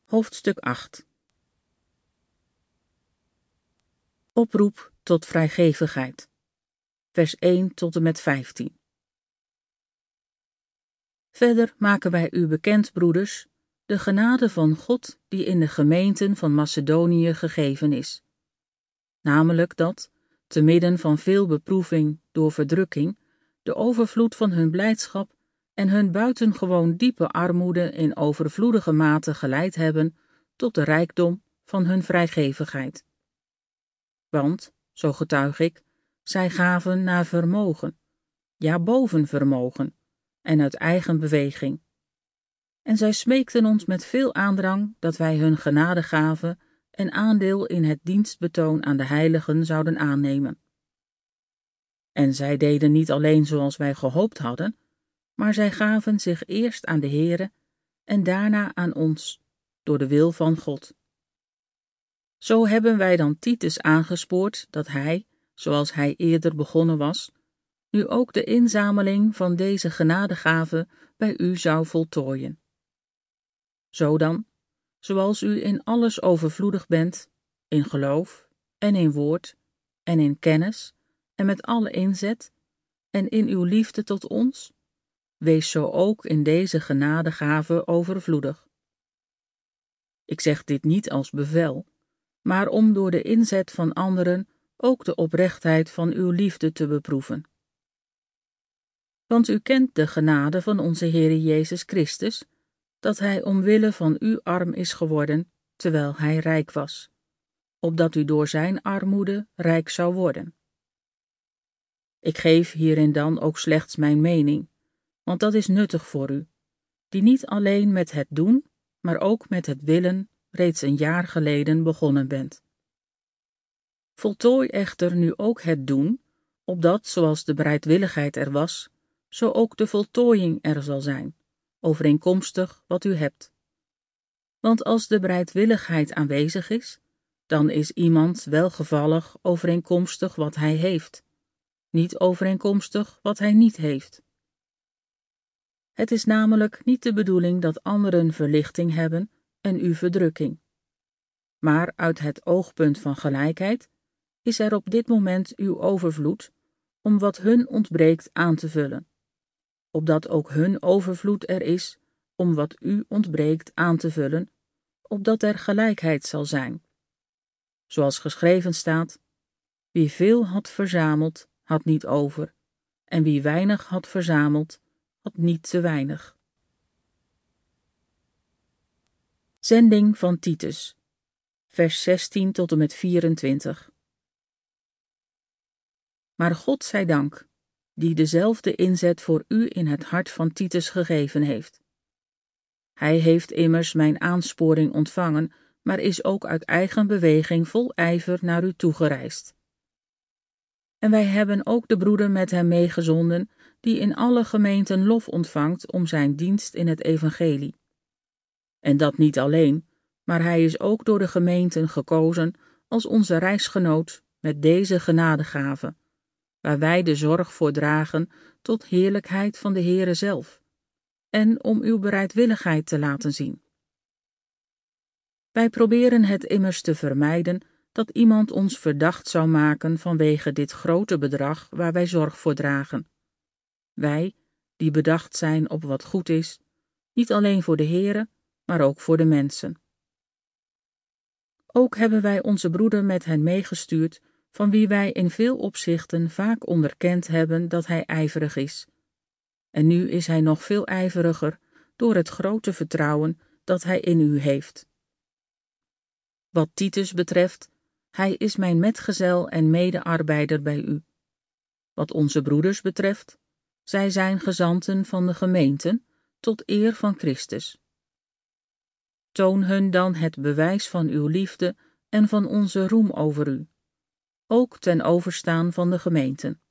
Hoofdstuk 8. Oproep tot vrijgevigheid. Vers 1 tot en met 15. Verder maken wij u bekend, broeders, de genade van God die in de gemeenten van Macedonië gegeven is. Namelijk dat, te midden van veel beproeving door verdrukking, de overvloed van hun blijdschap en hun buitengewoon diepe armoede in overvloedige mate geleid hebben tot de rijkdom van hun vrijgevigheid. Want, zo getuig ik, zij gaven naar vermogen, ja boven vermogen, en uit eigen beweging. En zij smeekten ons met veel aandrang dat wij hun genade gaven en aandeel in het dienstbetoon aan de heiligen zouden aannemen. En zij deden niet alleen zoals wij gehoopt hadden, maar zij gaven zich eerst aan de Heere en daarna aan ons, door de wil van God. Zo hebben wij dan Titus aangespoord dat hij, zoals hij eerder begonnen was, nu ook de inzameling van deze genadegave bij u zou voltooien. Zo dan, zoals u in alles overvloedig bent, in geloof en in woord en in kennis en met alle inzet en in uw liefde tot ons, wees zo ook in deze genadegave overvloedig. Ik zeg dit niet als bevel, maar om door de inzet van anderen ook de oprechtheid van uw liefde te beproeven. Want u kent de genade van onze Heere Jezus Christus, dat hij omwille van u arm is geworden, terwijl hij rijk was, opdat u door zijn armoede rijk zou worden. Ik geef hierin dan ook slechts mijn mening, want dat is nuttig voor u, die niet alleen met het doen, maar ook met het willen reeds een jaar geleden begonnen bent. Voltooi echter nu ook het doen, opdat, zoals de bereidwilligheid er was, zo ook de voltooiing er zal zijn, overeenkomstig wat u hebt. Want als de bereidwilligheid aanwezig is, dan is iemand welgevallig overeenkomstig wat hij heeft, niet overeenkomstig wat hij niet heeft. Het is namelijk niet de bedoeling dat anderen verlichting hebben en u verdrukking. Maar uit het oogpunt van gelijkheid is er op dit moment uw overvloed, om wat hun ontbreekt aan te vullen, opdat ook hun overvloed er is, om wat u ontbreekt aan te vullen, opdat er gelijkheid zal zijn. Zoals geschreven staat, wie veel had verzameld, had niet over, en wie weinig had verzameld, had niet te weinig. Zending van Titus, vers 16 tot en met 24. Maar God zij dank, die dezelfde inzet voor u in het hart van Titus gegeven heeft. Hij heeft immers mijn aansporing ontvangen, maar is ook uit eigen beweging vol ijver naar u toegereisd. En wij hebben ook de broeder met hem meegezonden, die in alle gemeenten lof ontvangt om zijn dienst in het evangelie. En dat niet alleen, maar hij is ook door de gemeenten gekozen als onze reisgenoot met deze genadegave, waar wij de zorg voor dragen tot heerlijkheid van de Heere zelf, en om uw bereidwilligheid te laten zien. Wij proberen het immers te vermijden dat iemand ons verdacht zou maken vanwege dit grote bedrag waar wij zorg voor dragen. Wij, die bedacht zijn op wat goed is, niet alleen voor de Heere, maar ook voor de mensen. Ook hebben wij onze broeder met hen meegestuurd, van wie wij in veel opzichten vaak onderkend hebben dat hij ijverig is. En nu is hij nog veel ijveriger door het grote vertrouwen dat hij in u heeft. Wat Titus betreft, hij is mijn metgezel en medearbeider bij u. Wat onze broeders betreft, zij zijn gezanten van de gemeenten tot eer van Christus. Toon hun dan het bewijs van uw liefde en van onze roem over u, ook ten overstaan van de gemeenten.